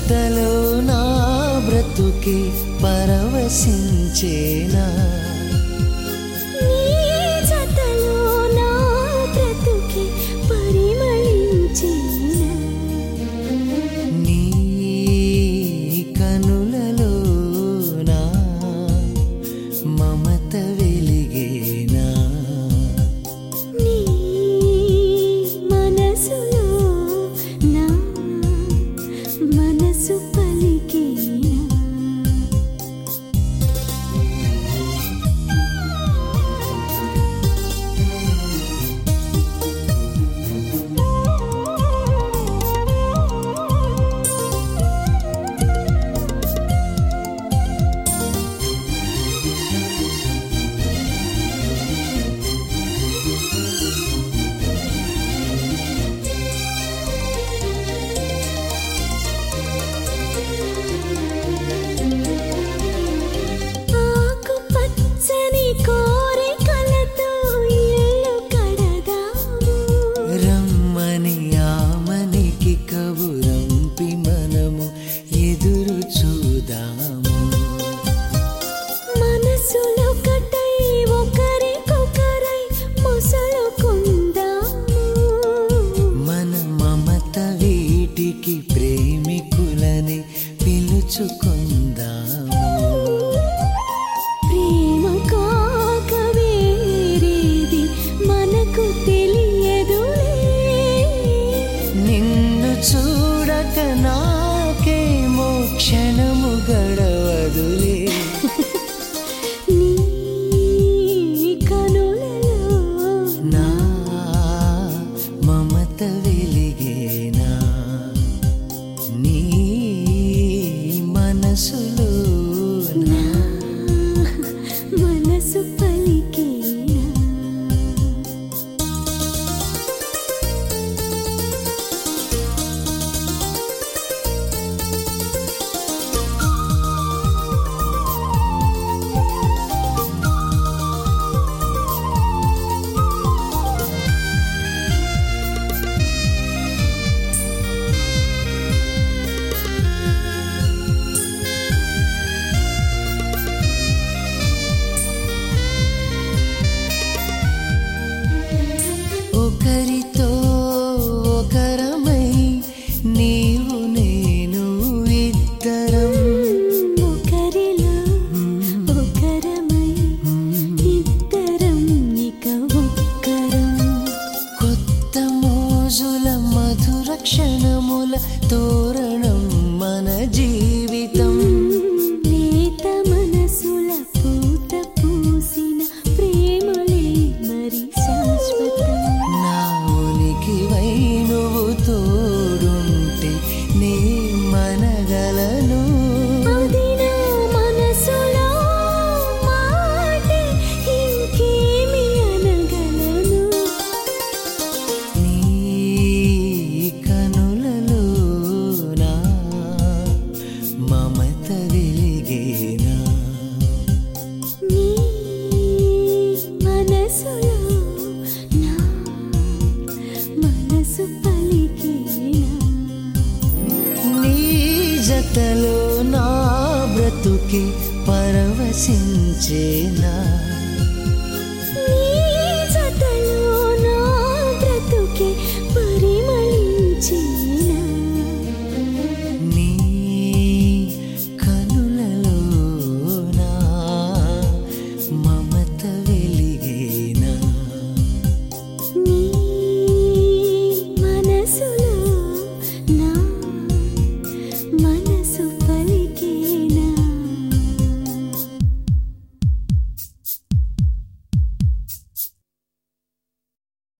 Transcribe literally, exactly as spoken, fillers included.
జతలో నా బ్రతుకే పరవశించేనా నీ జతలో నా బ్రతుకే పరిమళించేనా నీ కనులలో నా మమత వెలిగేనా నీ మనసులో నా మనసు పలికేనా ఆకుపచ్చని కోరికలతో ఇల్లు కడదాము రమ్మని ఆమనికి కబురంపి మనము ఎదురు చూదాము మనసులొకటై ఒకరికొకరై మొసలుకుందాము మన మమత వీటికి ప్రేమికులని పిలుచుకుందాము ప్రేమ కాక వేరేది మనకు తెలియదులే నిన్ను చూడక నాకేమో క్షణము గడవదులే నీ కనులలో నా మమత వెలిగేనా నీ మనసులో నా మనసు పలికేనా ఒకరితో ఒకరమై నీవు నేను ఇద్దరం ఒకరిలో ఒకరమై ఇద్దరం ఇక ఒక్కరం కొత్త మోజుల మధుర క్షణముల తోరణం మన జీవితం లేత మనసుల పూత పూసిన ప్రేమలే మరి శాశ్వతం నా ఉనికివై నువ్వు తోడుంటే నే మనగలను అది నా మనసులో మాటే ఇంకేమి అనగలను నీ కనులలో నా మమత వెలిగేనా నీ మనసులో నా మనసు పలికేనా నీ జతలో నా బ్రతుకే పరవశించేనా